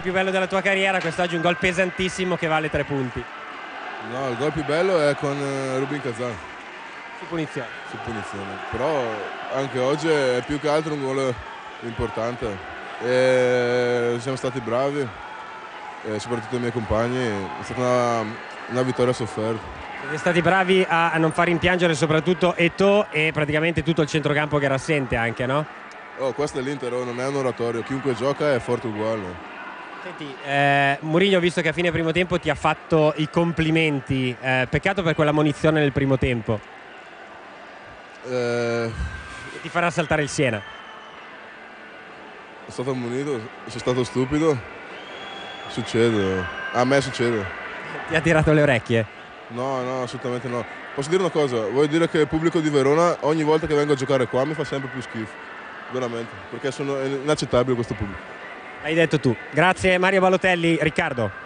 più bello della tua carriera, quest'oggi un gol pesantissimo che vale 3 punti. No, il gol più bello è con Rubin Kazan. Su punizione. Su punizione. Però anche oggi è più che altro un gol importante. E siamo stati bravi, soprattutto i miei compagni. È stata una vittoria sofferta. Siete stati bravi a non far rimpiangere soprattutto Eto'o e praticamente tutto il centrocampo che era assente anche, no? Oh, questo è l'Inter, non è un oratorio. Chiunque gioca è forte uguale. Senti, Mourinho, visto che a fine primo tempo ti ha fatto i complimenti, peccato per quella munizione nel primo tempo. Ti farà saltare il Siena. Sono stato ammonito, sono stato stupido. Succede, a me succede. Ti ha tirato le orecchie? No, assolutamente no. Posso dire una cosa, voglio dire che il pubblico di Verona ogni volta che vengo a giocare qua mi fa sempre più schifo, veramente, perché è inaccettabile questo pubblico. Hai detto tu. Grazie Mario Balotelli. Riccardo.